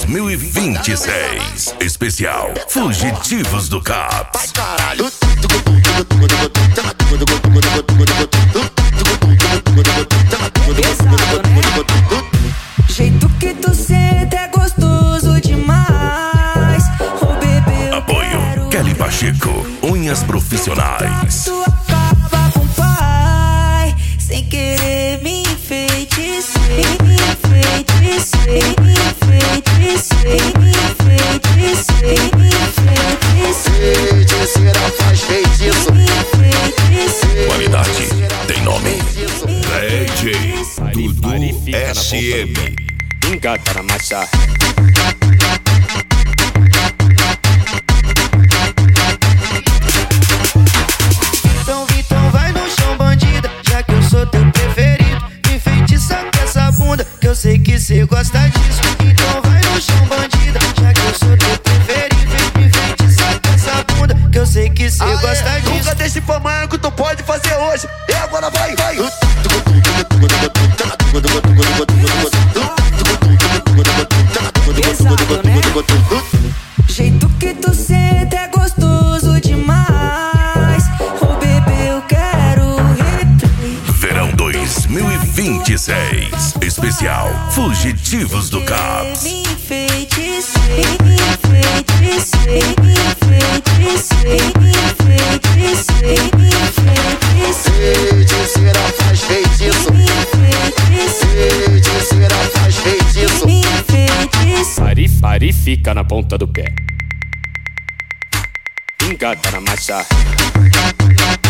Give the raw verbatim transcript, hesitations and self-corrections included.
mil e vinte e seis. Especial Fugitivos do Caps. Jeito que tu senta é gostoso demais. Oh, bebê, apoio Kelly Pacheco, unhas profissionais. Tu acaba com o pai, sem querer me enfeiticer, me enfeiticer, me enfeiticer, me enfeiticer, me enfeiticer. Feiticeira faz feitiço. Qualidade tem nome. D J Dudu S M. Engata na massa. Então, Vitão, vai no chão, bandida, já que eu sou teu preferido. Me enfeitiça com essa bunda, que eu sei que cê gosta disso. Então vai no chão, bandida, já que eu sou teu preferido. Me enfeitiça com essa bunda, que eu sei que cê Ah, gosta é. disso. Nunca deixe pra amanhã que tu pode fazer hoje. E agora vai, vai. Pesado, né? Jeito que tu senta é gostoso demais. Oh, bebê, eu quero replay. Verão dois mil e vinte e seis. Especial Fugitivos do Caps. Me enfeiticer, me enfeiticer, me enfeiticer, me enfeiticer, me enfeiticer. Feiticeira faz feitiço. Me enfeiticer, Feiticeira faz feitiço. me enfeiticer. Pari, pari, fica na ponta do pé. Engata na massa.